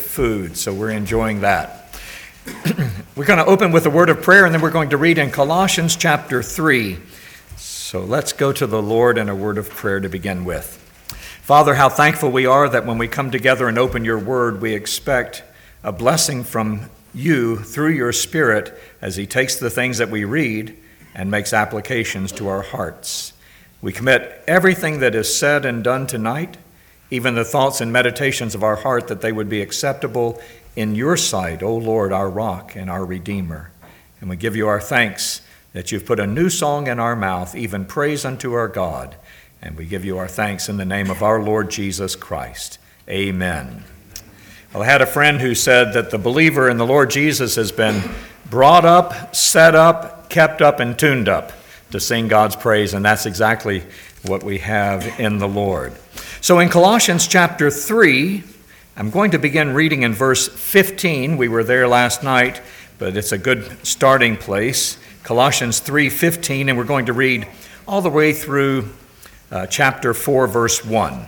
food, so we're enjoying that. We're going to open with a word of prayer, and then we're going to read in Colossians chapter 3. So let's go to the Lord in a word of prayer to begin with. Father, how thankful we are that when we come together and open your word, we expect a blessing from you through your Spirit as he takes the things that we read and makes applications to our hearts. We commit everything that is said and done tonight, even the thoughts and meditations of our heart, that they would be acceptable in your sight, O Lord, our rock and our Redeemer. And we give you our thanks that you've put a new song in our mouth, even praise unto our God. And we give you our thanks in the name of our Lord Jesus Christ. Amen. Well, I had a friend who said that the believer in the Lord Jesus has been brought up, set up, kept up, and tuned up to sing God's praise, and that's exactly what we have in the Lord. So in Colossians chapter 3, I'm going to begin reading in verse 15. We were there last night, but it's a good starting place. Colossians 3:15, and we're going to read all the way through chapter 4, verse 1.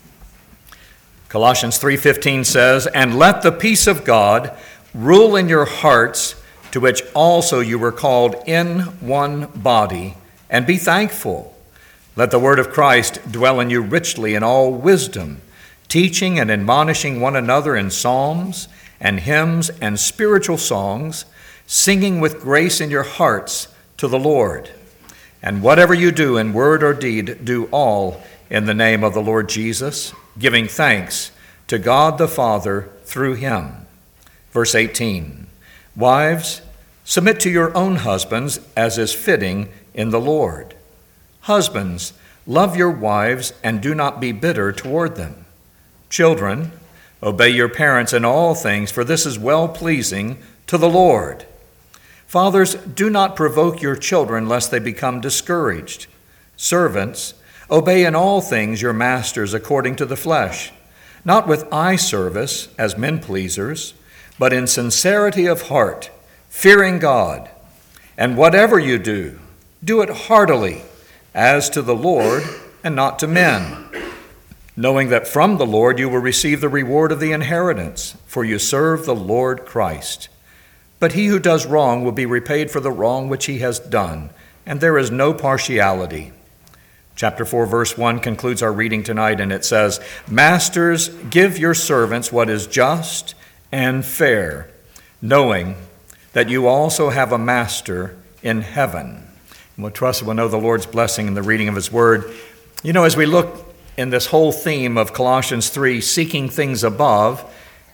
Colossians 3:15 says, "And let the peace of God rule in your hearts, to which also you were called in one body, and be thankful. Let the word of Christ dwell in you richly in all wisdom, teaching and admonishing one another in psalms and hymns and spiritual songs, singing with grace in your hearts to the Lord. And whatever you do in word or deed, do all in the name of the Lord Jesus, giving thanks to God the Father through him." Verse 18, "Wives, submit to your own husbands as is fitting in the Lord. Husbands, love your wives and do not be bitter toward them. Children, obey your parents in all things, for this is well-pleasing to the Lord. Fathers, do not provoke your children lest they become discouraged. Servants, obey in all things your masters according to the flesh, not with eye service as men pleasers, but in sincerity of heart, fearing God. And whatever you do, do it heartily, as to the Lord and not to men, knowing that from the Lord you will receive the reward of the inheritance, for you serve the Lord Christ. But he who does wrong will be repaid for the wrong which he has done, and there is no partiality." Chapter 4, verse 1 concludes our reading tonight, and it says, "Masters, give your servants what is just and fair, knowing that you also have a master in heaven." And we'll trust we'll know the Lord's blessing in the reading of his word. You know, as we look in this whole theme of Colossians 3, seeking things above,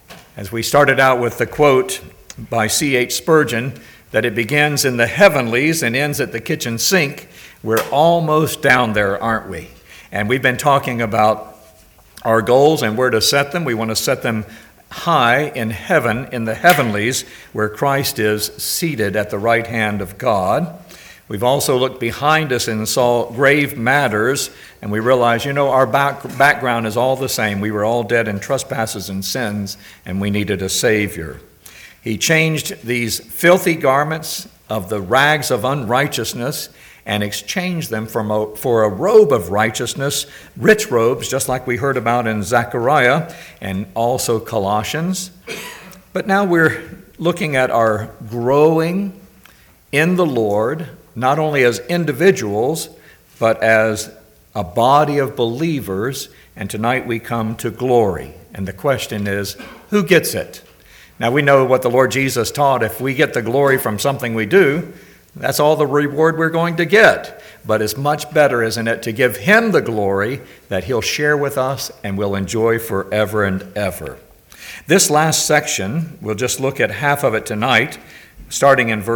as we started out with the quote by C.H. Spurgeon, that it begins in the heavenlies and ends at the kitchen sink, we're almost down there, aren't we? And we've been talking about our goals and where to set them. We want to set them high in heaven, in the heavenlies, where Christ is seated at the right hand of God. We've also looked behind us and saw grave matters, and we realized, our background is all the same. We were all dead in trespasses and sins, and we needed a Savior. He changed these filthy garments of the rags of unrighteousness and exchanged them for a robe of righteousness, rich robes, just like we heard about in Zechariah and also Colossians. But now we're looking at our growing in the Lord, not only as individuals, but as a body of believers. And tonight we come to glory. And the question is, who gets it? Now we know what the Lord Jesus taught. If we get the glory from something we do, that's all the reward we're going to get. But it's much better, isn't it, to give him the glory that he'll share with us and we'll enjoy forever and ever. This last section, we'll just look at half of it tonight, starting in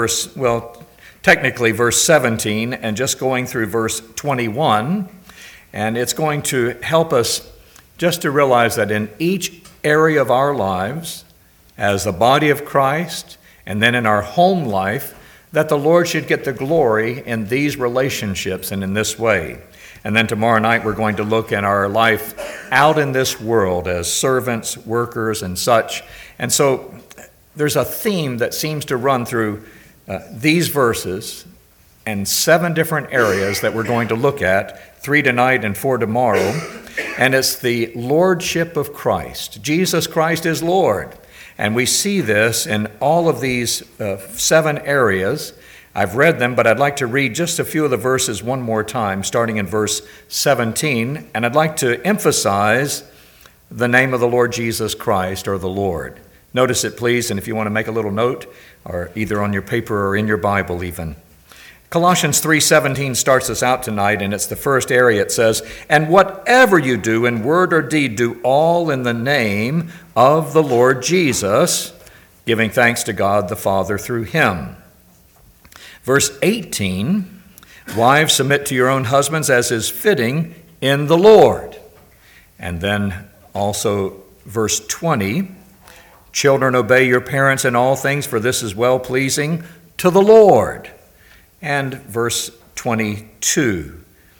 technically verse 17 and just going through verse 21. And it's going to help us just to realize that in each area of our lives, as the body of Christ, and then in our home life, that the Lord should get the glory in these relationships and in this way. And then tomorrow night we're going to look at our life out in this world as servants, workers, and such. And so there's a theme that seems to run through these verses and 7 different areas that we're going to look at, 3 tonight and 4 tomorrow. and it's the lordship of Christ. Jesus Christ is Lord. And we see this in all of these 7 areas. I've read them, but I'd like to read just a few of the verses one more time, starting in verse 17. And I'd like to emphasize the name of the Lord Jesus Christ, or the Lord. Notice it, please, and if you want to make a little note, or either on your paper or in your Bible even. Colossians 3:17 starts us out tonight, and it's the first area. It says, "And whatever you do in word or deed, do all in the name of the Lord Jesus, giving thanks to God the Father through him." Verse 18, "Wives, submit to your own husbands as is fitting in the Lord." And then also verse 20, "Children, obey your parents in all things, for this is well-pleasing to the Lord." And verse 22.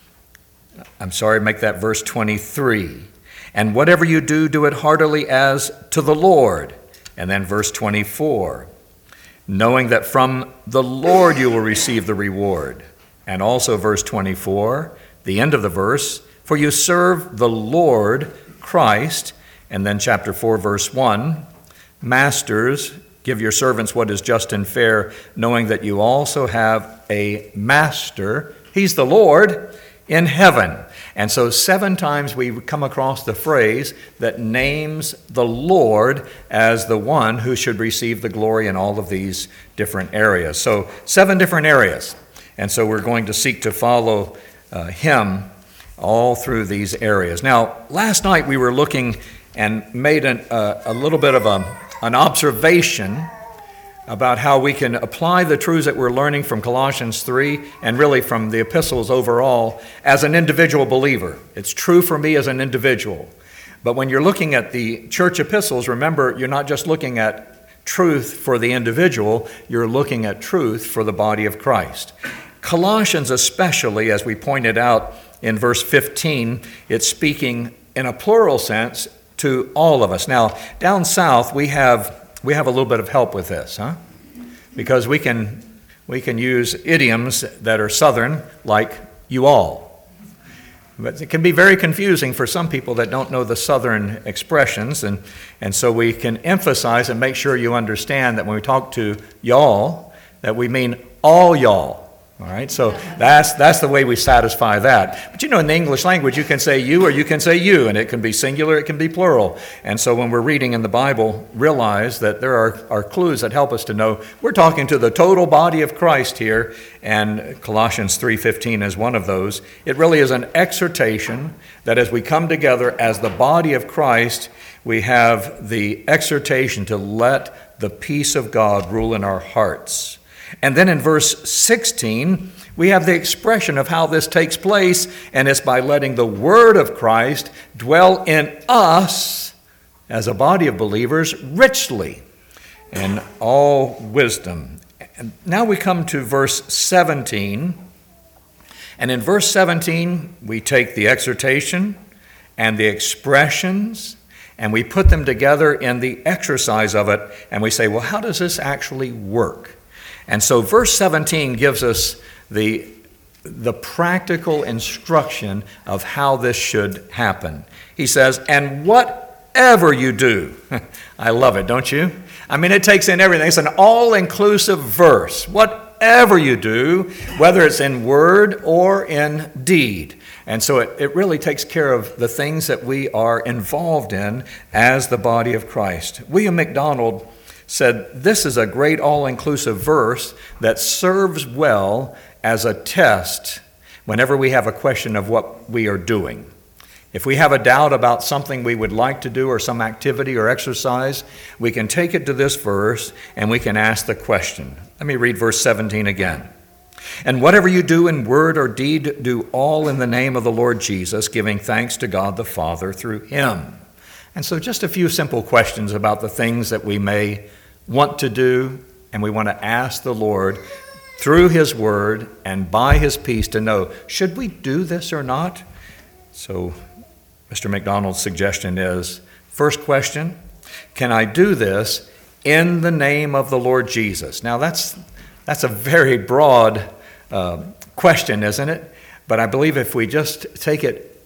Make that verse 23. "And whatever you do, do it heartily as to the Lord." And then verse 24. "Knowing that from the Lord you will receive the reward." And also verse 24, the end of the verse, "For you serve the Lord Christ." And then chapter 4, verse 1, "Masters, give your servants what is just and fair, knowing that you also have a master," he's the Lord, "in heaven." And so 7 times we come across the phrase that names the Lord as the one who should receive the glory in all of these different areas. So 7 different areas. And so we're going to seek to follow him all through these areas. Now, last night we were looking and made a little bit of an observation about how we can apply the truths that we're learning from Colossians 3 and really from the epistles overall as an individual believer. It's true for me as an individual. But when you're looking at the church epistles, remember, you're not just looking at truth for the individual, you're looking at truth for the body of Christ. Colossians especially, as we pointed out in verse 15, it's speaking in a plural sense to all of us. Now, down south, we have a little bit of help with this, because we can use idioms that are southern, like "you all." But it can be very confusing for some people that don't know the southern expressions, and so we can emphasize and make sure you understand that when we talk to y'all, that we mean all y'all. All right, so that's the way we satisfy that. But in the English language, you can say you or you can say you, and it can be singular, it can be plural. And so when we're reading in the Bible, realize that there are clues that help us to know we're talking to the total body of Christ here, and Colossians 3:15 is one of those. It really is an exhortation that as we come together as the body of Christ, we have the exhortation to let the peace of God rule in our hearts. And then in verse 16, we have the expression of how this takes place, and it's by letting the word of Christ dwell in us as a body of believers richly in all wisdom. And now we come to verse 17, and in verse 17, we take the exhortation and the expressions, and we put them together in the exercise of it, and we say, well, how does this actually work? And so verse 17 gives us the practical instruction of how this should happen. He says, "And whatever you do," I love it, don't you? I mean, it takes in everything. It's an all-inclusive verse. Whatever you do, whether it's in word or in deed. And so it really takes care of the things that we are involved in as the body of Christ. William MacDonald said, "This is a great all-inclusive verse that serves well as a test whenever we have a question of what we are doing. If we have a doubt about something we would like to do or some activity or exercise, we can take it to this verse and we can ask the question." Let me read verse 17 again. "And whatever you do in word or deed, do all in the name of the Lord Jesus, giving thanks to God the Father through him." And so just a few simple questions about the things that we may want to do, and we want to ask the Lord through his word and by his peace to know, should we do this or not? So Mr. MacDonald's suggestion is, first question, can I do this in the name of the Lord Jesus? Now that's a very broad question, isn't it? But I believe if we just take it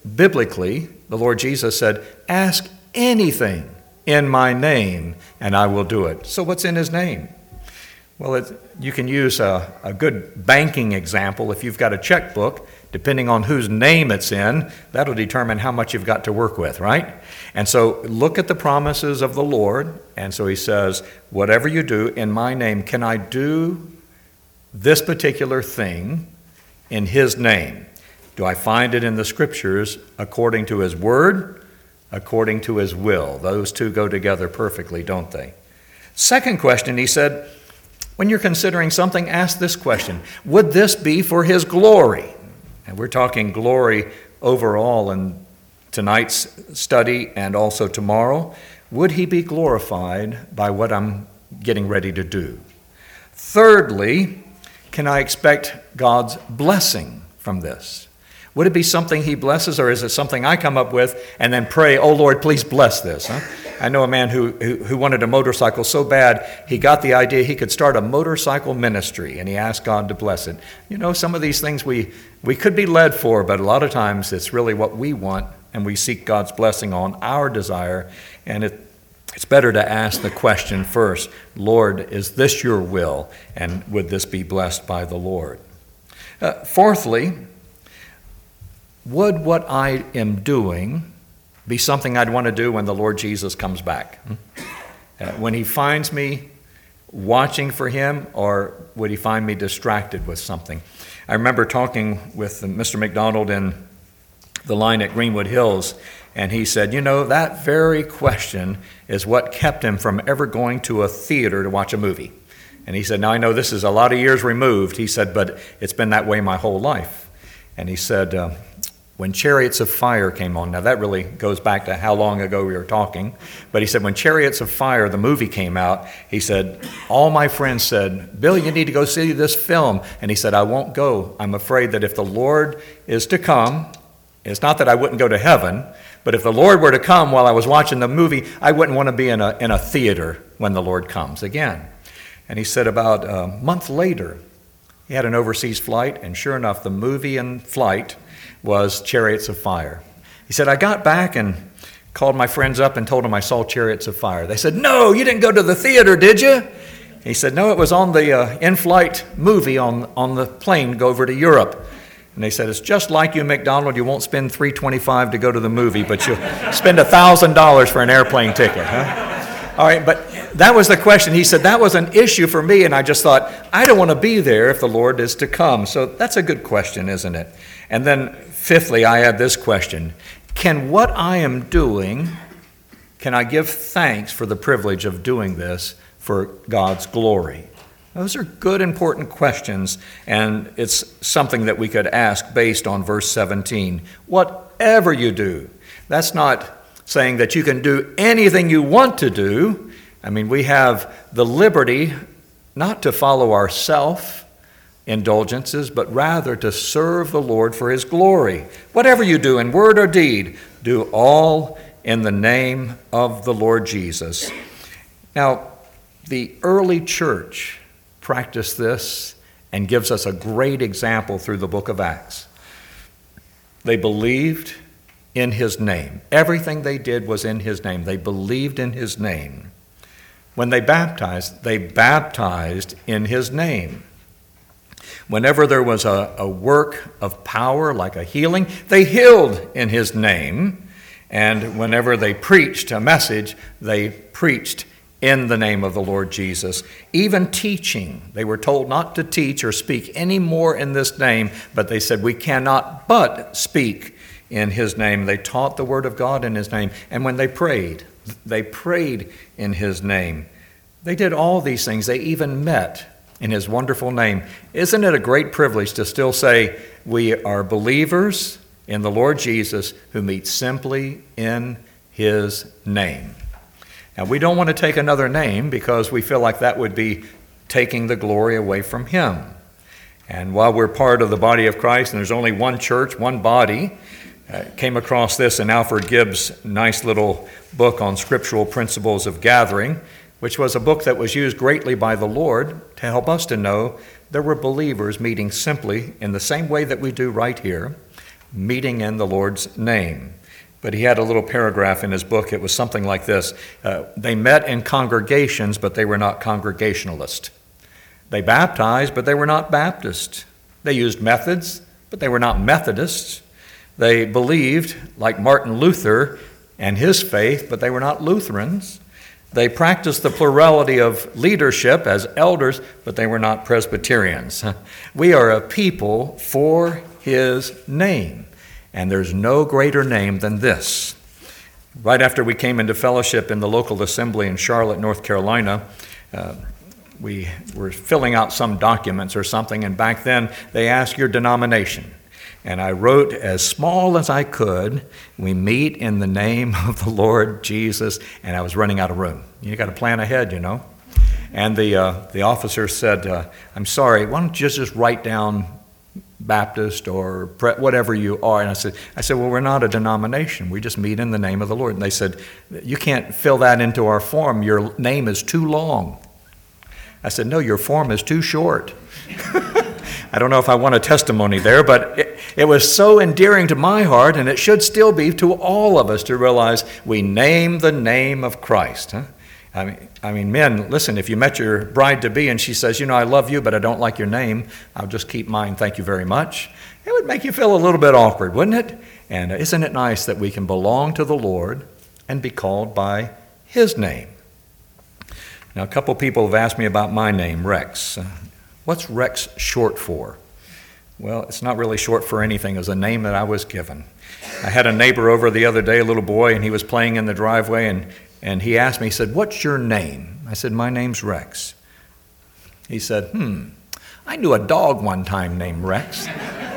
biblically, the Lord Jesus said, ask anything in my name, and I will do it. So what's in his name? Well, you can use a good banking example. If you've got a checkbook, depending on whose name it's in, that'll determine how much you've got to work with, right? And so look at the promises of the Lord. And so he says, whatever you do in my name, can I do this particular thing in his name? Do I find it in the scriptures according to his word, according to his will? Those two go together perfectly, don't they? Second question, he said, when you're considering something, ask this question. Would this be for his glory? And we're talking glory overall in tonight's study and also tomorrow. Would he be glorified by what I'm getting ready to do? Thirdly, can I expect God's blessing from this? Would it be something he blesses, or is it something I come up with and then pray, oh Lord, please bless this? Huh? I know a man who wanted a motorcycle so bad, he got the idea he could start a motorcycle ministry, and he asked God to bless it. You know, some of these things we could be led for, but a lot of times it's really what we want, and we seek God's blessing on our desire, and it's better to ask the question first, Lord, is this your will, and would this be blessed by the Lord? Fourthly, would what I am doing be something I'd want to do when the Lord Jesus comes back? When he finds me watching for him, or would he find me distracted with something? I remember talking with Mr. McDonald in the line at Greenwood Hills, and he said, you know, that very question is what kept him from ever going to a theater to watch a movie. And he said, now I know this is a lot of years removed, he said, but it's been that way my whole life. And he said, when Chariots of Fire came on, now that really goes back to how long ago we were talking, but he said when Chariots of Fire, the movie came out, he said, all my friends said, Bill, you need to go see this film. And he said, I won't go. I'm afraid that if the Lord is to come, it's not that I wouldn't go to heaven, but if the Lord were to come while I was watching the movie, I wouldn't want to be in a theater when the Lord comes again. And he said about a month later, he had an overseas flight, and sure enough, the movie in flight was Chariots of Fire. He said, I got back and called my friends up and told them I saw Chariots of Fire. They said, no, you didn't go to the theater, did you? He said, no, it was on the in-flight movie on the plane go over to Europe. And they said, it's just like you, McDonald. You won't spend $325 to go to the movie, but you'll spend $1,000 for an airplane ticket. Huh? All right, but that was the question. He said, that was an issue for me, and I just thought, I don't want to be there if the Lord is to come. So that's a good question, isn't it? And then fifthly, I add this question. Can what I am doing, can I give thanks for the privilege of doing this for God's glory? Those are good, important questions, and it's something that we could ask based on verse 17. Whatever you do, that's not saying that you can do anything you want to do. I mean, we have the liberty not to follow our self-indulgences, but rather to serve the Lord for his glory. Whatever you do in word or deed, do all in the name of the Lord Jesus. Now, the early church practiced this and gives us a great example through the book of Acts. They believed in his name. Everything they did was in his name. They believed in his name. When they baptized in his name. Whenever there was a work of power, like a healing, they healed in his name. And whenever they preached a message, they preached in the name of the Lord Jesus. Even teaching, they were told not to teach or speak any more in this name, but they said, we cannot but speak in his name. They taught the word of God in his name. And when they prayed in his name. They did all these things. They even met in his wonderful name. Isn't it a great privilege to still say we are believers in the Lord Jesus who meet simply in his name? Now, we don't want to take another name because we feel like that would be taking the glory away from him. And while we're part of the body of Christ, and there's only one church, one body, came across this in Alfred Gibbs' nice little book on scriptural principles of gathering, which was a book that was used greatly by the Lord to help us to know there were believers meeting simply in the same way that we do right here, meeting in the Lord's name. But he had a little paragraph in his book. It was something like this. They met in congregations, but they were not Congregationalist. They baptized, but they were not Baptist. They used methods, but they were not Methodists. They believed, like Martin Luther and his faith, but they were not Lutherans. They practiced the plurality of leadership as elders, but they were not Presbyterians. We are a people for his name, and there's no greater name than this. Right after we came into fellowship in the local assembly in Charlotte, North Carolina, we were filling out some documents or something, and back then they asked your denomination. And I wrote as small as I could, we meet in the name of the Lord Jesus, and I was running out of room. You got to plan ahead, you know. And the officer said, I'm sorry, why don't you just write down Baptist or whatever you are? And I said, well, we're not a denomination. We just meet in the name of the Lord. And they said, you can't fill that into our form. Your name is too long. I said, no, your form is too short. I don't know if I want a testimony there, but it was so endearing to my heart, and it should still be to all of us to realize we name the name of Christ. Huh? I mean, men, listen, if you met your bride-to-be and she says, I love you, but I don't like your name, I'll just keep mine, thank you very much. It would make you feel a little bit awkward, wouldn't it? And isn't it nice that we can belong to the Lord and be called by his name? Now, a couple people have asked me about my name, Rex. What's Rex short for? Well, it's not really short for anything. It was a name that I was given. I had a neighbor over the other day, a little boy, and he was playing in the driveway, and he asked me, he said, what's your name? I said, my name's Rex. He said, I knew a dog one time named Rex.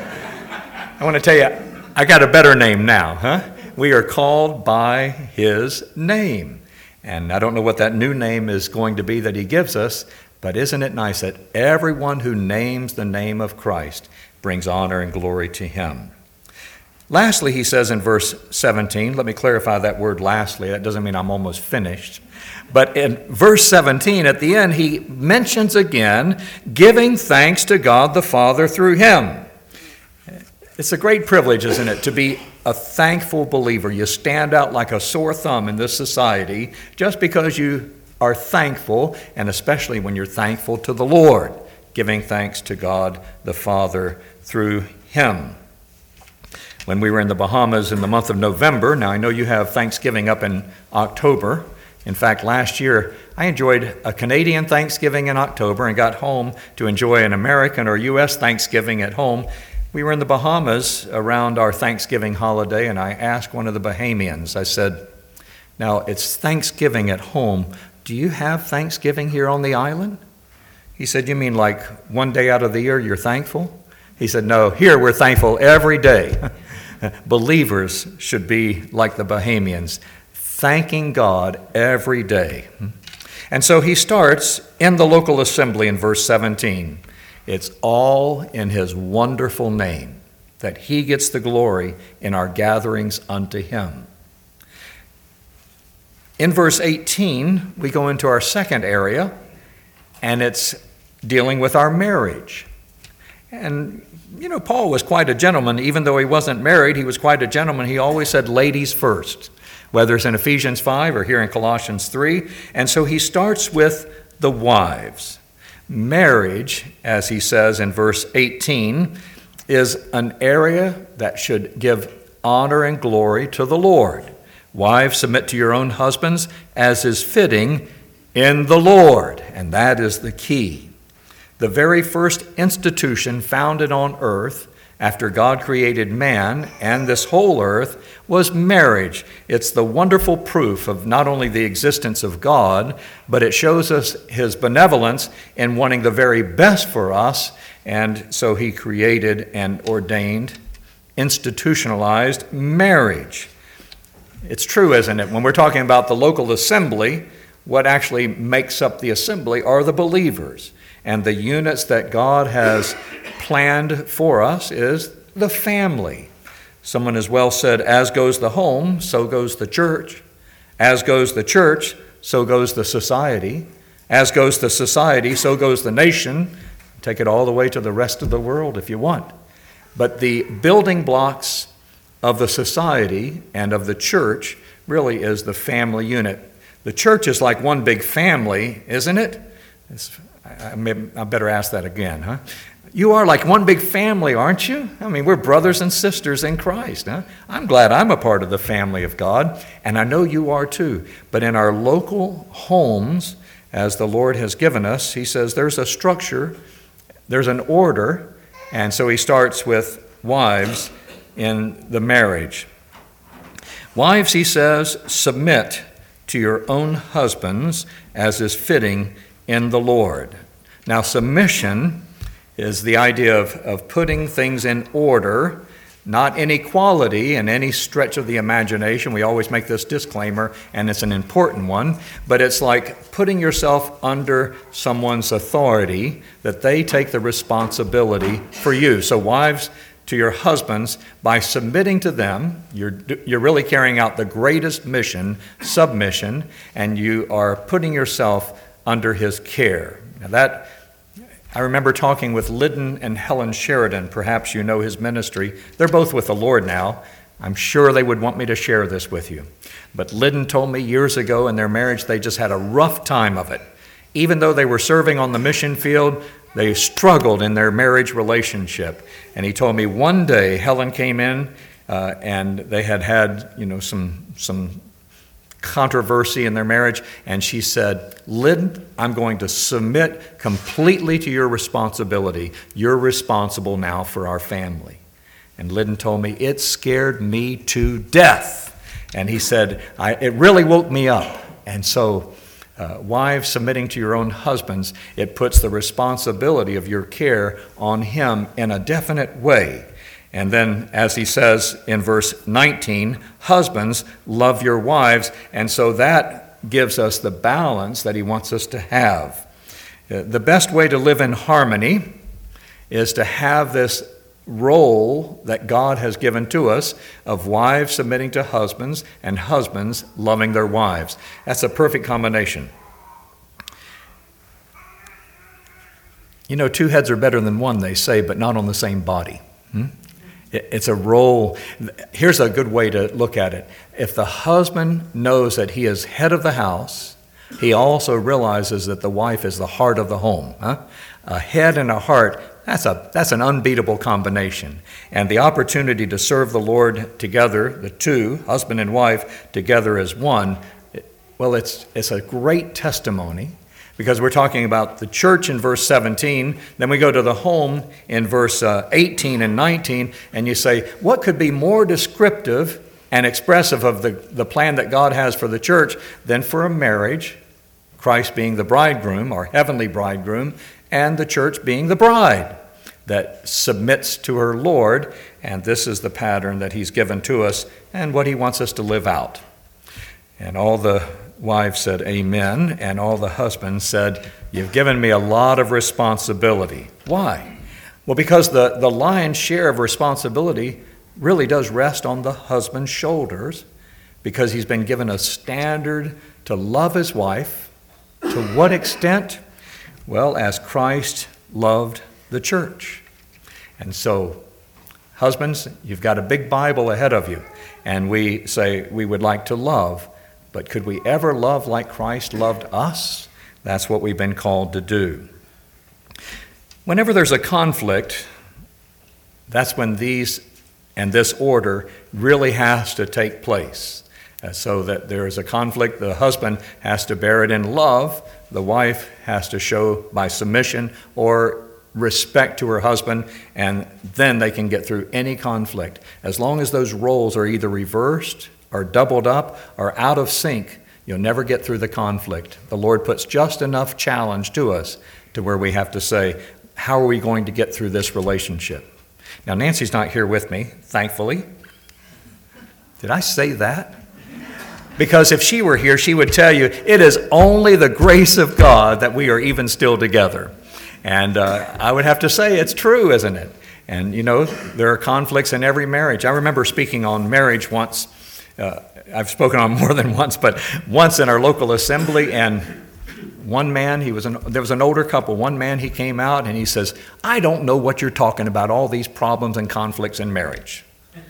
I want to tell you, I got a better name now, huh? We are called by his name. And I don't know what that new name is going to be that he gives us, but isn't it nice that everyone who names the name of Christ brings honor and glory to him? Lastly, he says in verse 17, let me clarify that word lastly. That doesn't mean I'm almost finished. But in verse 17, at the end, he mentions again giving thanks to God the Father through him. It's a great privilege, isn't it, to be a thankful believer. You stand out like a sore thumb in this society just because you are thankful, and especially when you're thankful to the Lord, giving thanks to God the Father through him. When we were in the Bahamas in the month of November, now I know you have Thanksgiving up in October. In fact, last year I enjoyed a Canadian Thanksgiving in October and got home to enjoy an American or U.S. Thanksgiving at home. We were in the Bahamas around our Thanksgiving holiday, and I asked one of the Bahamians, I said, now it's Thanksgiving at home. Do you have Thanksgiving here on the island? He said, you mean like one day out of the year you're thankful? He said, no, here we're thankful every day. Believers should be like the Bahamians, thanking God every day. And so he starts in the local assembly in verse 17. It's all in his wonderful name that he gets the glory in our gatherings unto him. In verse 18, we go into our second area, and it's dealing with our marriage. And, Paul was quite a gentleman. Even though he wasn't married, he was quite a gentleman. He always said ladies first, whether it's in Ephesians 5 or here in Colossians 3. And so he starts with the wives. Marriage, as he says in verse 18, is an area that should give honor and glory to the Lord. Wives, submit to your own husbands as is fitting in the Lord. And that is the key. The very first institution founded on earth after God created man and this whole earth was marriage. It's the wonderful proof of not only the existence of God, but it shows us his benevolence in wanting the very best for us. And so he created and ordained, institutionalized marriage. It's true, isn't it? When we're talking about the local assembly, what actually makes up the assembly are the believers. And the units that God has planned for us is the family. Someone has well said, as goes the home, so goes the church. As goes the church, so goes the society. As goes the society, so goes the nation. Take it all the way to the rest of the world if you want. But the building blocks of the society and of the church really is the family unit. The church is like one big family, isn't it? I better ask that again, huh? You are like one big family, aren't you? I mean, we're brothers and sisters in Christ. Huh? I'm glad I'm a part of the family of God, and I know you are too. But in our local homes, as the Lord has given us, he says there's a structure, there's an order, and so he starts with wives in the marriage. Wives, he says, submit to your own husbands as is fitting in the Lord. Now, submission is the idea of putting things in order, not inequality in any stretch of the imagination. We always make this disclaimer, and it's an important one, but it's like putting yourself under someone's authority, that they take the responsibility for you. So wives, to your husbands, by submitting to them, you're really carrying out the greatest mission, submission, and you are putting yourself under his care. Now I remember talking with Lyddon and Helen Sheridan. Perhaps you know his ministry. They're both with the Lord now. I'm sure they would want me to share this with you. But Lyddon told me years ago in their marriage they just had a rough time of it. Even though they were serving on the mission field, they struggled in their marriage relationship. And he told me one day Helen came in and they had some controversy in their marriage, and she said, Lyddon, I'm going to submit completely to your responsibility. You're responsible now for our family. And Lyddon told me, it scared me to death. And he said, it really woke me up. And so, wives submitting to your own husbands, it puts the responsibility of your care on him in a definite way. And then, as he says in verse 19, husbands, love your wives. And so that gives us the balance that he wants us to have. The best way to live in harmony is to have this role that God has given to us of wives submitting to husbands and husbands loving their wives. That's a perfect combination. You know, two heads are better than one, they say, but not on the same body. It's a role. Here's a good way to look at it. If the husband knows that he is head of the house, he also realizes that the wife is the heart of the home. A head and a heart, that's an unbeatable combination. And the opportunity to serve the Lord together, the two, husband and wife, together as one, well, it's a great testimony. Because we're talking about the church in verse 17, then we go to the home in verse 18 and 19, and you say, what could be more descriptive and expressive of the plan that God has for the church than for a marriage, Christ being the bridegroom, our heavenly bridegroom, and the church being the bride that submits to her Lord, and this is the pattern that he's given to us and what he wants us to live out. And all the wives said, amen, and all the husbands said, you've given me a lot of responsibility. Why? Well, because the lion's share of responsibility really does rest on the husband's shoulders, because he's been given a standard to love his wife. To what extent? Well, as Christ loved the church. And so, husbands, you've got a big Bible ahead of you, and we say we would like to love. But could we ever love like Christ loved us? That's what we've been called to do. Whenever there's a conflict, that's when this order really has to take place. So that there is a conflict, the husband has to bear it in love, the wife has to show by submission or respect to her husband, and then they can get through any conflict. As long as those roles are either reversed or doubled up or out of sync, you'll never get through the conflict. The Lord puts just enough challenge to us to where we have to say, how are we going to get through this relationship? Now, Nancy's not here with me, thankfully. Did I say that? Because if she were here, she would tell you, it is only the grace of God that we are even still together. And I would have to say it's true, isn't it? And, you know, there are conflicts in every marriage. I remember speaking on marriage once. I've spoken on more than once, but once in our local assembly, and one man, there was an older couple. One man, he came out and he says, I don't know what you're talking about, all these problems and conflicts in marriage.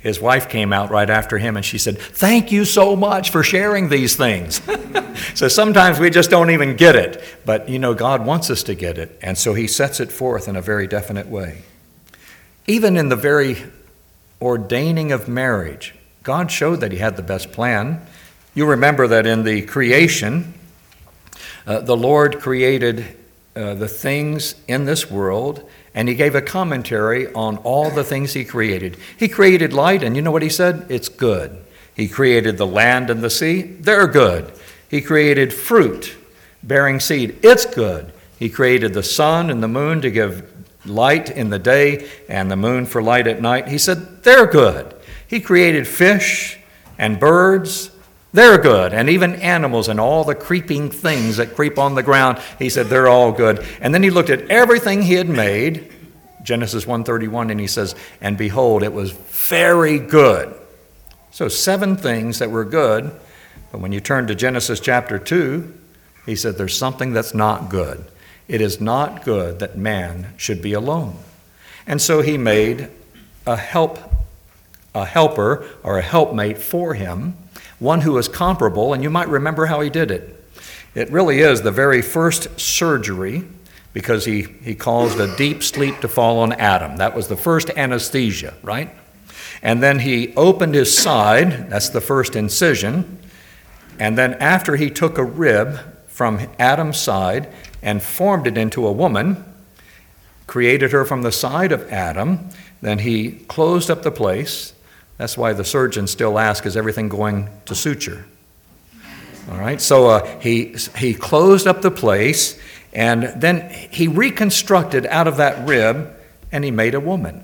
his wife came out right after him and she said, "Thank you so much for sharing these things." So sometimes we just don't even get it. But, God wants us to get it. And so he sets it forth in a very definite way. Even in the very ordaining of marriage, God showed that he had the best plan. You remember that in the creation, the Lord created the things in this world, and he gave a commentary on all the things he created. He created light, and you know what he said? It's good. He created the land and the sea. They're good. He created fruit bearing seed. It's good. He created the sun and the moon to give light in the day and the moon for light at night. He said, they're good. He created fish and birds. They're good. And even animals and all the creeping things that creep on the ground, he said, they're all good. And then he looked at everything he had made, Genesis 1:31, and he says, and behold, it was very good. So 7 things that were good. But when you turn to Genesis chapter 2, he said there's something that's not good. It is not good that man should be alone. And so he made a helper or a helpmate for him, one who was comparable, and you might remember how he did it. It really is the very first surgery, because he caused a deep sleep to fall on Adam. That was the first anesthesia, right? And then he opened his side, that's the first incision, and then after he took a rib from Adam's side and formed it into a woman, created her from the side of Adam, then he closed up the place. That's why the surgeons still ask, is everything going to suture? All right, so he closed up the place, and then he reconstructed out of that rib, and he made a woman.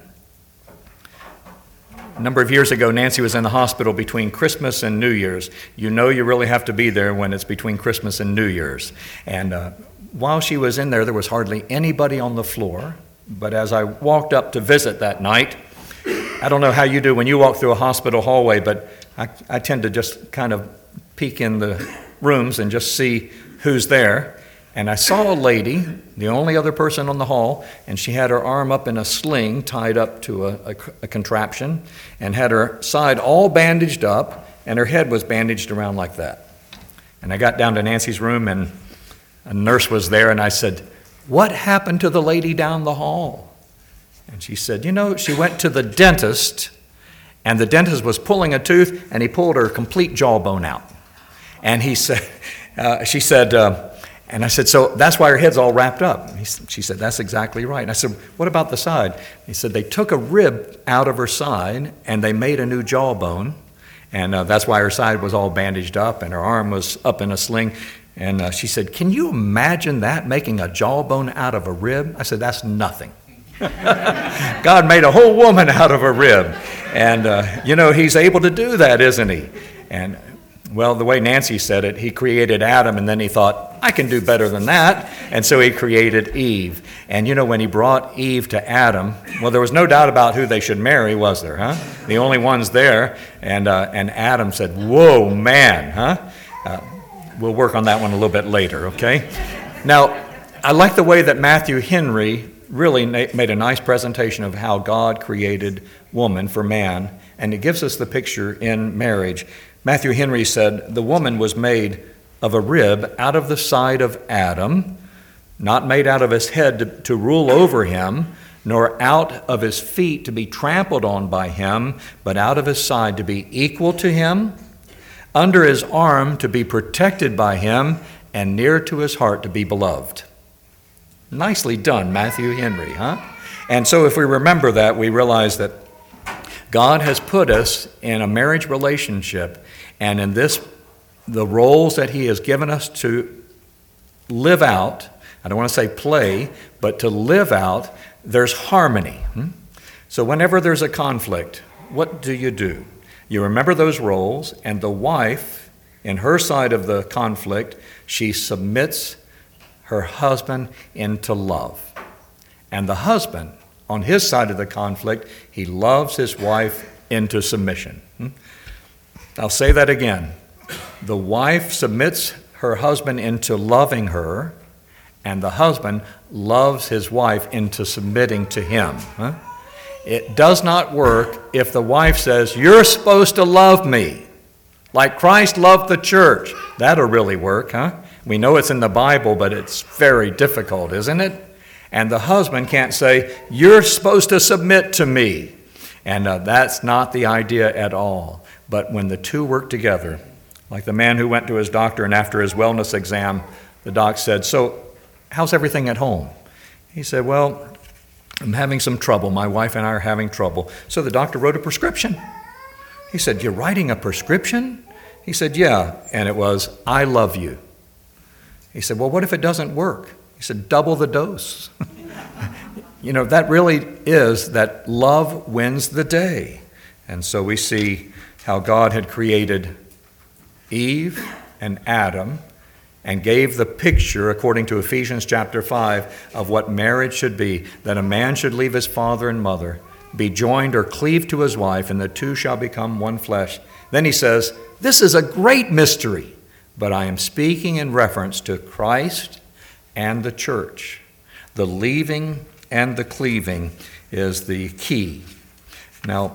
A number of years ago, Nancy was in the hospital between Christmas and New Year's. You know you really have to be there when it's between Christmas and New Year's. And while she was in there was hardly anybody on the floor. But as I walked up to visit that night, I don't know how you do when you walk through a hospital hallway, but I tend to just kind of peek in the rooms and just see who's there. And I saw a lady, the only other person on the hall, and she had her arm up in a sling tied up to a contraption and had her side all bandaged up, and her head was bandaged around like that. And I got down to Nancy's room, and a nurse was there, and I said, "What happened to the lady down the hall?" And she said, she went to the dentist, and the dentist was pulling a tooth, and he pulled her complete jawbone out. And she said, and I said, so that's why her head's all wrapped up. She said, that's exactly right. And I said, what about the side? He said, they took a rib out of her side, and they made a new jawbone, and that's why her side was all bandaged up, and her arm was up in a sling. And she said, can you imagine that, making a jawbone out of a rib? I said, that's nothing. God made a whole woman out of a rib. And, he's able to do that, isn't he? And, well, the way Nancy said it, he created Adam, and then he thought, I can do better than that. And so he created Eve. And, when he brought Eve to Adam, well, there was no doubt about who they should marry, was there, huh? The only ones there. And Adam said, whoa, man, huh? We'll work on that one a little bit later, okay? Now, I like the way that Matthew Henry really made a nice presentation of how God created woman for man, and it gives us the picture in marriage. Matthew Henry said, the woman was made of a rib out of the side of Adam, not made out of his head to rule over him, nor out of his feet to be trampled on by him, but out of his side to be equal to him, under his arm to be protected by him, and near to his heart to be beloved. Nicely done, Matthew Henry, huh? And so if we remember that, we realize that God has put us in a marriage relationship, and in this, the roles that he has given us to live out, I don't want to say play, but to live out, there's harmony. So whenever there's a conflict, what do? You remember those roles, and the wife, in her side of the conflict, she submits her husband into love. And the husband, on his side of the conflict, he loves his wife into submission. I'll say that again. The wife submits her husband into loving her, and the husband loves his wife into submitting to him. It does not work if the wife says, "You're supposed to love me like Christ loved the church." That'll really work, huh? We know it's in the Bible, but it's very difficult, isn't it? And the husband can't say, "You're supposed to submit to me." And that's not the idea at all. But when the two work together, like the man who went to his doctor and after his wellness exam, the doc said, "So how's everything at home?" He said, "Well, I'm having some trouble. My wife and I are having trouble." So the doctor wrote a prescription. He said, "You're writing a prescription?" He said, "Yeah." And it was, "I love you." He said, "Well, what if it doesn't work?" He said, "Double the dose." You know, that really is that love wins the day. And so we see how God had created Eve and Adam and gave the picture, according to Ephesians chapter 5, of what marriage should be, that a man should leave his father and mother, be joined or cleaved to his wife, and the two shall become one flesh. Then he says, this is a great mystery, but I am speaking in reference to Christ and the church. The leaving and the cleaving is the key. Now,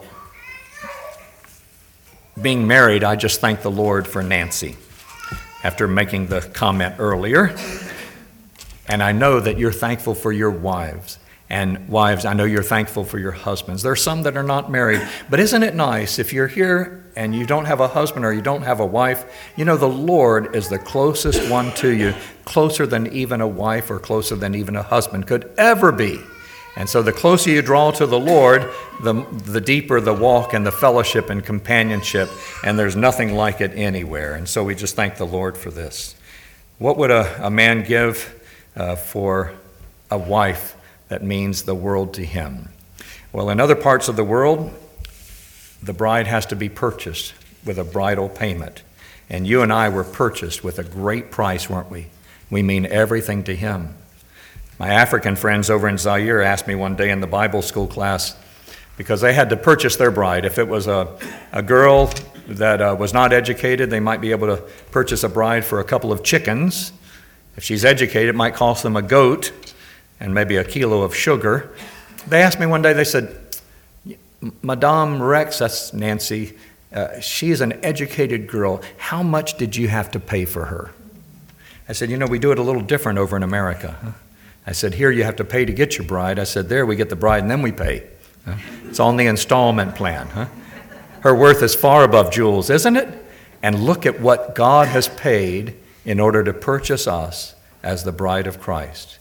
being married, I just thank the Lord for Nancy after making the comment earlier. And I know that you're thankful for your wives. And wives, I know you're thankful for your husbands. There are some that are not married. But isn't it nice if you're here and you don't have a husband or you don't have a wife? You know, the Lord is the closest one to you, closer than even a wife or closer than even a husband could ever be. And so the closer you draw to the Lord, the deeper the walk and the fellowship and companionship, and there's nothing like it anywhere. And so we just thank the Lord for this. What would a man give for a wife that means the world to him? Well, in other parts of the world, the bride has to be purchased with a bridal payment. And you and I were purchased with a great price, weren't we? We mean everything to him. My African friends over in Zaire asked me one day in the Bible school class, because they had to purchase their bride. If it was a girl that was not educated, they might be able to purchase a bride for a couple of chickens. If she's educated, it might cost them a goat and maybe a kilo of sugar. They asked me one day, they said, Madame Rex, that's Nancy, she's an educated girl. How much did you have to pay for her? I said, you know, we do it a little different over in America. I said, here you have to pay to get your bride. I said, there we get the bride and then we pay. It's on the installment plan. Her worth is far above jewels, isn't it? And look at what God has paid in order to purchase us as the bride of Christ.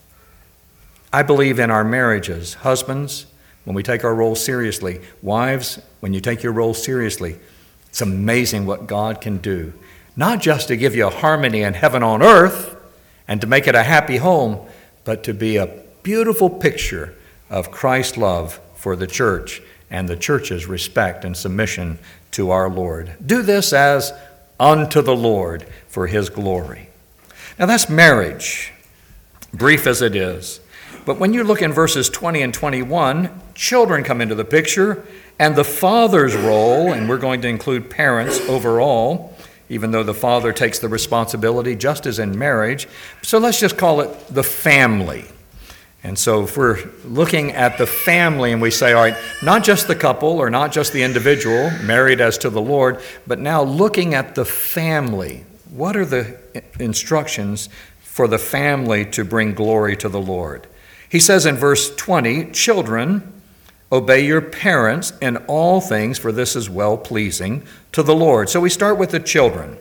I believe in our marriages. Husbands, when we take our role seriously. Wives, when you take your role seriously, it's amazing what God can do. Not just to give you a harmony in heaven on earth and to make it a happy home, but to be a beautiful picture of Christ's love for the church and the church's respect and submission to our Lord. Do this as unto the Lord for his glory. Now that's marriage, brief as it is. But when you look in verses 20 and 21, children come into the picture, and the father's role, and we're going to include parents overall, even though the father takes the responsibility just as in marriage. So let's just call it the family. And so if we're looking at the family and we say, all right, not just the couple or not just the individual, married as to the Lord, but now looking at the family, what are the instructions for the family to bring glory to the Lord? He says in verse 20, children, obey your parents in all things, for this is well-pleasing to the Lord. So we start with the children.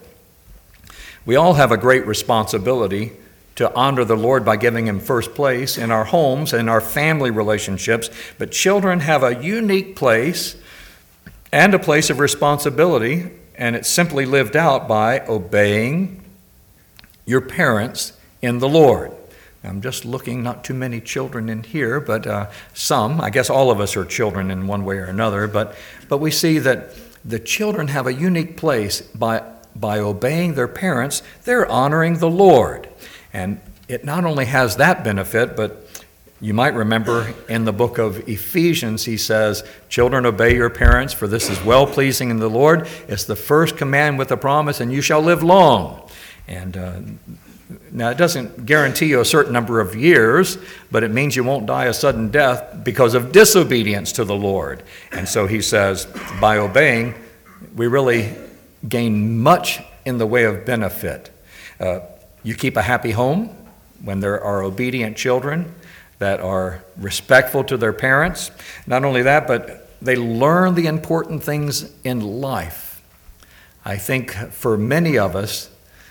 We all have a great responsibility to honor the Lord by giving him first place in our homes and our family relationships. But children have a unique place and a place of responsibility, and it's simply lived out by obeying your parents in the Lord. I'm just looking, not too many children in here, but some. I guess all of us are children in one way or another, but we see that the children have a unique place. By obeying their parents, they're honoring the Lord. And it not only has that benefit, but you might remember in the book of Ephesians, he says, children, obey your parents, for this is well-pleasing in the Lord. It's the first command with a promise, and you shall live long. And Now, it doesn't guarantee you a certain number of years, but it means you won't die a sudden death because of disobedience to the Lord. And so he says, by obeying, we really gain much in the way of benefit. You keep a happy home when there are obedient children that are respectful to their parents. Not only that, but they learn the important things in life. I think for many of us,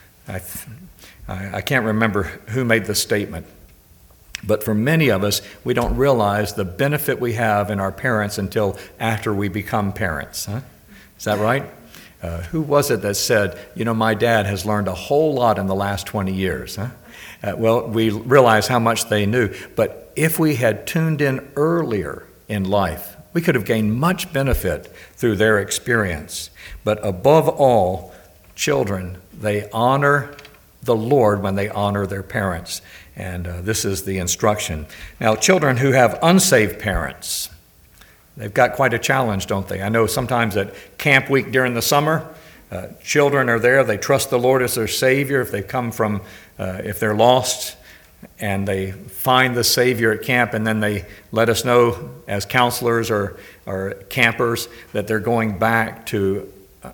I can't remember who made the statement, but for many of us, we don't realize the benefit we have in our parents until after we become parents. Huh? Is that right? Who was it that said, my dad has learned a whole lot in the last 20 years? Huh? Well, we realize how much they knew, but if we had tuned in earlier in life, we could have gained much benefit through their experience. But above all, children, they honor the Lord when they honor their parents. And this is the instruction. Now, children who have unsaved parents, they've got quite a challenge, don't they? I know sometimes at camp week during the summer, children are there. They trust the Lord as their Savior. If they come from, if they're lost and they find the Savior at camp, and then they let us know as counselors or campers that they're going back to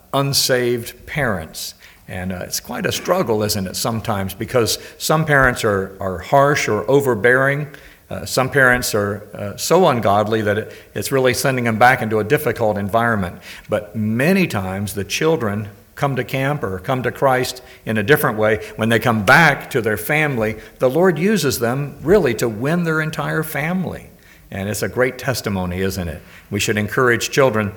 unsaved parents. And it's quite a struggle, isn't it, sometimes, because some parents are harsh or overbearing. Some parents are so ungodly that it's really sending them back into a difficult environment. But many times the children come to camp or come to Christ in a different way. When they come back to their family, the Lord uses them really to win their entire family. And it's a great testimony, isn't it? We should encourage children.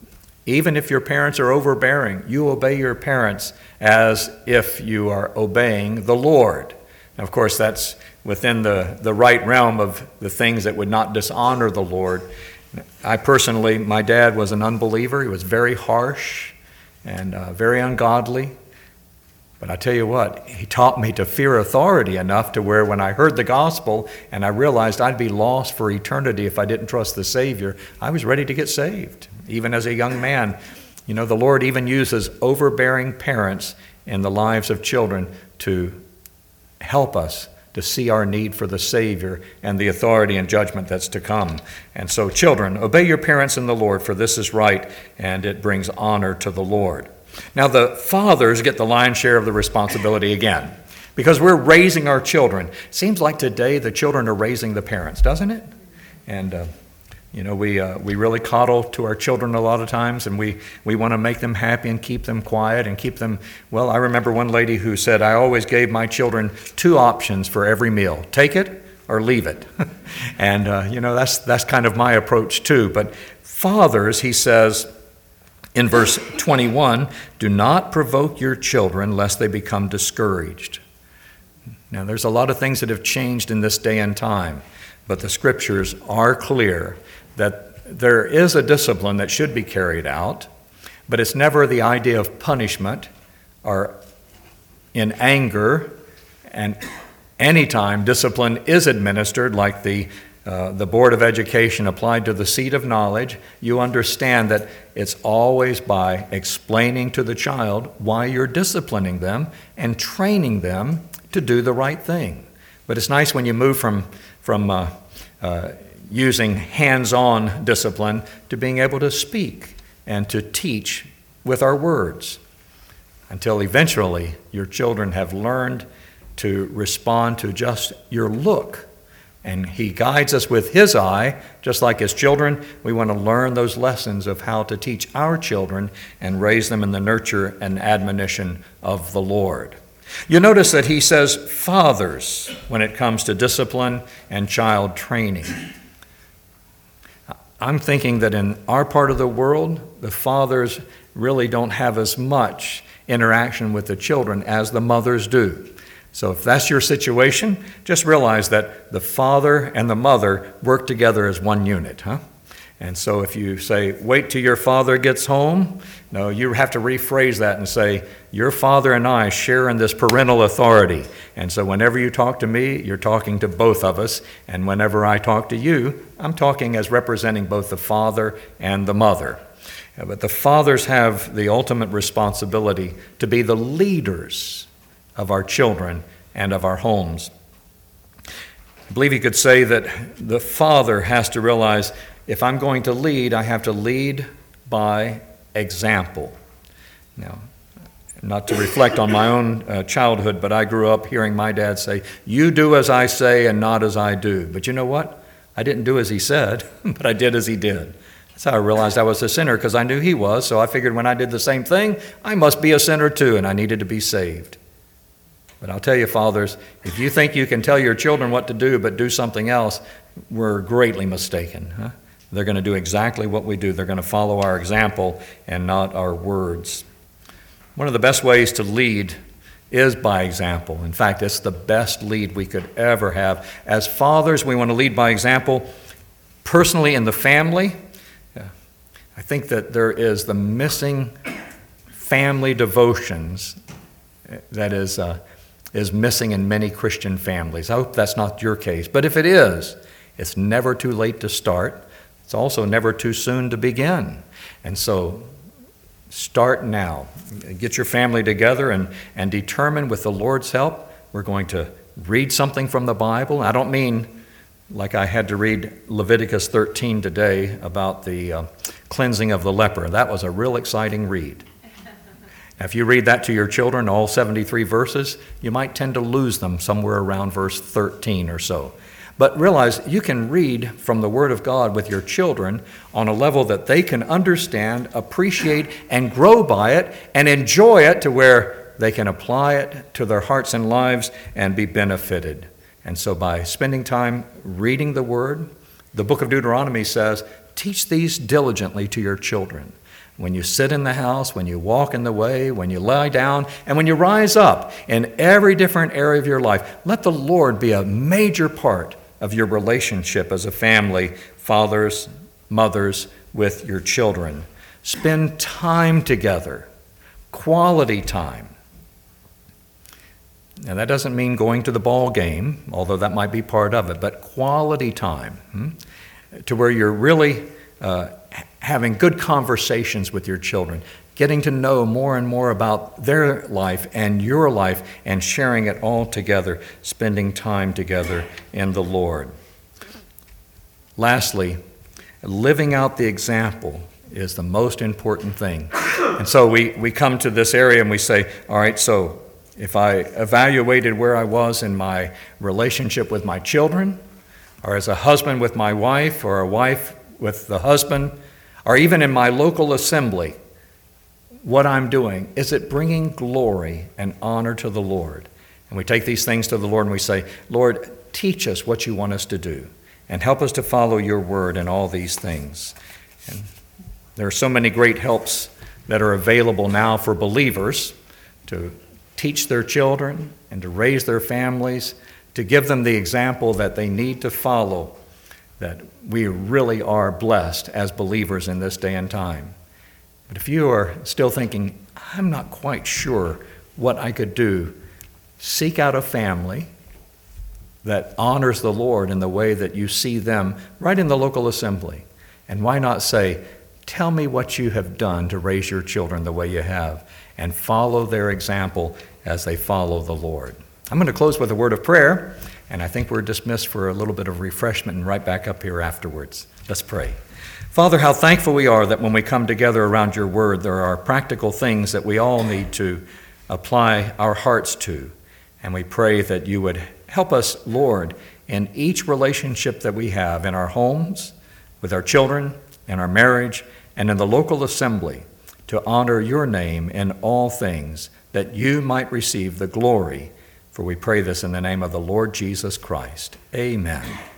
Even if your parents are overbearing, you obey your parents as if you are obeying the Lord. Now, of course, that's within the right realm of the things that would not dishonor the Lord. I personally, my dad was an unbeliever. He was very harsh and very ungodly. But I tell you what, he taught me to fear authority enough to where when I heard the gospel and I realized I'd be lost for eternity if I didn't trust the Savior, I was ready to get saved. Even as a young man, the Lord even uses overbearing parents in the lives of children to help us to see our need for the Savior and the authority and judgment that's to come. And so, children, obey your parents in the Lord, for this is right, and it brings honor to the Lord. Now, the fathers get the lion's share of the responsibility again, because we're raising our children. Seems like today the children are raising the parents, doesn't it? And we really coddle to our children a lot of times, and we want to make them happy and keep them quiet and keep them, well, I remember one lady who said, I always gave my children 2 options for every meal, take it or leave it. And, that's kind of my approach too. But fathers, he says in verse 21, do not provoke your children lest they become discouraged. Now, there's a lot of things that have changed in this day and time, but the scriptures are clear that there is a discipline that should be carried out, but it's never the idea of punishment or in anger. And anytime discipline is administered, like the Board of Education applied to the seat of knowledge, you understand that it's always by explaining to the child why you're disciplining them and training them to do the right thing. But it's nice when you move from using hands-on discipline to being able to speak and to teach with our words, until eventually your children have learned to respond to just your look. And he guides us with his eye, just like as children. We want to learn those lessons of how to teach our children and raise them in the nurture and admonition of the Lord. You notice that he says fathers when it comes to discipline and child training. I'm thinking that in our part of the world, the fathers really don't have as much interaction with the children as the mothers do. So if that's your situation, just realize that the father and the mother work together as one unit, huh? And so if you say, wait till your father gets home, no, you have to rephrase that and say, your father and I share in this parental authority. And so whenever you talk to me, you're talking to both of us. And whenever I talk to you, I'm talking as representing both the father and the mother. But the fathers have the ultimate responsibility to be the leaders of our children and of our homes. I believe you could say that the father has to realize, if I'm going to lead, I have to lead by example. Now, not to reflect on my own childhood, but I grew up hearing my dad say, "You do as I say and not as I do." But you know what? I didn't do as he said, but I did as he did. That's how I realized I was a sinner, because I knew he was. So I figured when I did the same thing, I must be a sinner too, and I needed to be saved. But I'll tell you, fathers, if you think you can tell your children what to do but do something else, we're greatly mistaken. They're going to do exactly what we do. They're going to follow our example and not our words. One of the best ways to lead is by example. In fact, it's the best lead we could ever have. As fathers, we want to lead by example personally in the family. I think that there is the missing family devotions that is missing in many Christian families. I hope that's not your case. But if it is, it's never too late to start. It's also never too soon to begin. And so start now. Get your family together and determine, with the Lord's help, we're going to read something from the Bible. I don't mean like I had to read Leviticus 13 today about the cleansing of the leper. That was a real exciting read. Now, if you read that to your children, all 73 verses, you might tend to lose them somewhere around verse 13 or so. But realize you can read from the Word of God with your children on a level that they can understand, appreciate, and grow by it, and enjoy it to where they can apply it to their hearts and lives and be benefited. And so by spending time reading the Word, the book of Deuteronomy says, teach these diligently to your children. When you sit in the house, when you walk in the way, when you lie down, and when you rise up, in every different area of your life, let the Lord be a major part of your relationship as a family, fathers, mothers, with your children. Spend time together, quality time. Now, that doesn't mean going to the ball game, although that might be part of it, but quality time to where you're really having good conversations with your children, getting to know more and more about their life and your life, and sharing it all together, spending time together in the Lord. Lastly, living out the example is the most important thing. And so we come to this area and we say, all right, so if I evaluated where I was in my relationship with my children, or as a husband with my wife, or a wife with the husband, or even in my local assembly, what I'm doing, is it bringing glory and honor to the Lord? And we take these things to the Lord and we say, Lord, teach us what you want us to do, and help us to follow your word in all these things. And there are so many great helps that are available now for believers to teach their children and to raise their families, to give them the example that they need to follow, that we really are blessed as believers in this day and time. But if you are still thinking, I'm not quite sure what I could do, seek out a family that honors the Lord in the way that you see them right in the local assembly. And why not say, tell me what you have done to raise your children the way you have, and follow their example as they follow the Lord. I'm going to close with a word of prayer, and I think we're dismissed for a little bit of refreshment and right back up here afterwards. Let's pray. Father, how thankful we are that when we come together around your word, there are practical things that we all need to apply our hearts to. And we pray that you would help us, Lord, in each relationship that we have in our homes, with our children, in our marriage, and in the local assembly, to honor your name in all things, that you might receive the glory. For we pray this in the name of the Lord Jesus Christ. Amen.